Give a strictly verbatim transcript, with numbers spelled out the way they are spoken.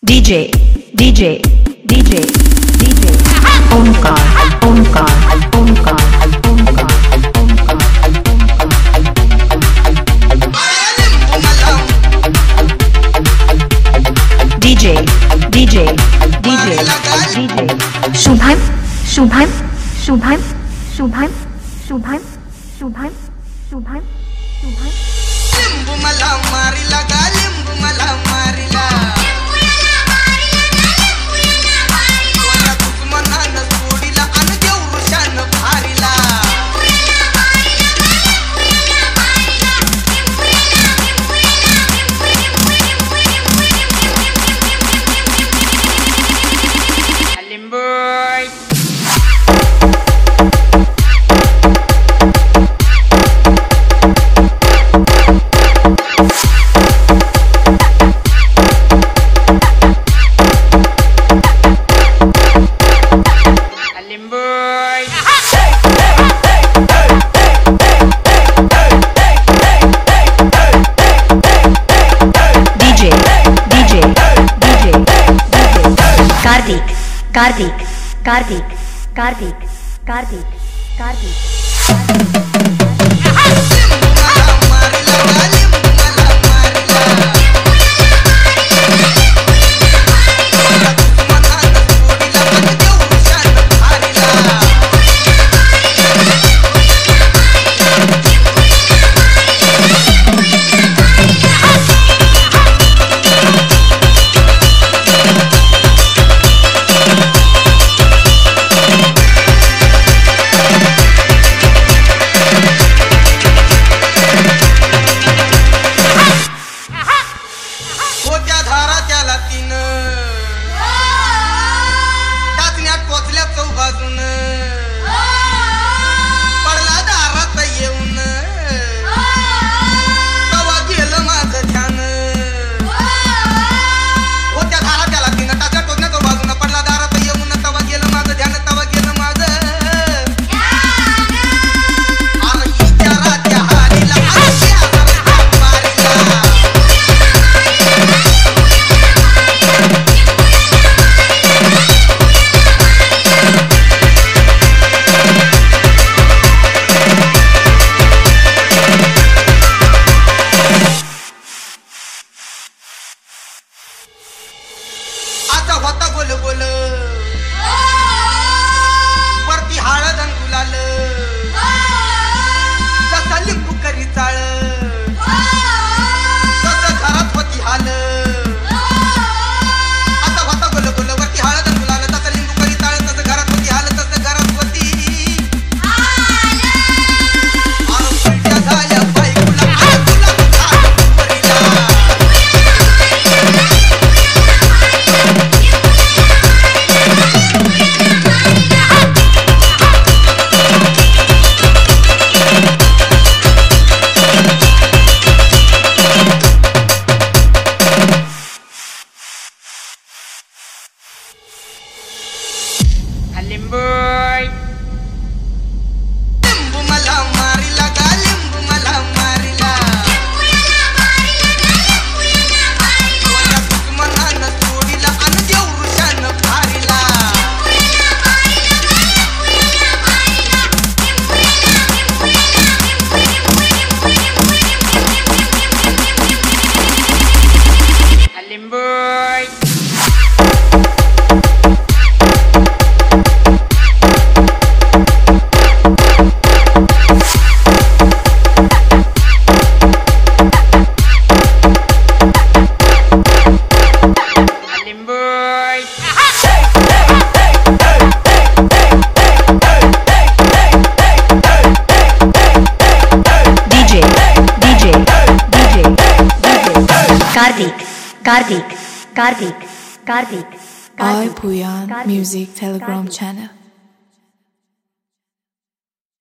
DJ, DJ, DJ, DJ. Omkar, Omkar, Omkar, Omkar, DJ, DJ, DJ, DJ. Shubham, Shubham, Shubham, Shubham, Shubham, Shubham, Shubham, Shubham. लिंबू मला मारिला गा लिंबू मला मारिला कोणा दुश्मनानं सोडिला आणि देवृषानं फारिला लिंबू Karthik, Karthik, Karthik, Karthik, Karthik, Karthik. होता गोल गोल वरती हळद गुलाल तसा लिंबू करी चाळ तसं घरात होती हाल आता होता गोल गोल वरती हळद गुलाल तसा लिंबू करी चाळ तसं घरात होती हाल तसं घरात होती हाल उलट्या झाल्या बायकोला लिंबू लिंबू मला मारिला गा लिंबू मला मारिला कोणा दुश्मनानं सोडिला आणि देवृषानं फारिला लिंबू Karthik, Karthik, Karthik, Karthik, I Bhuyan Music Telegram channel.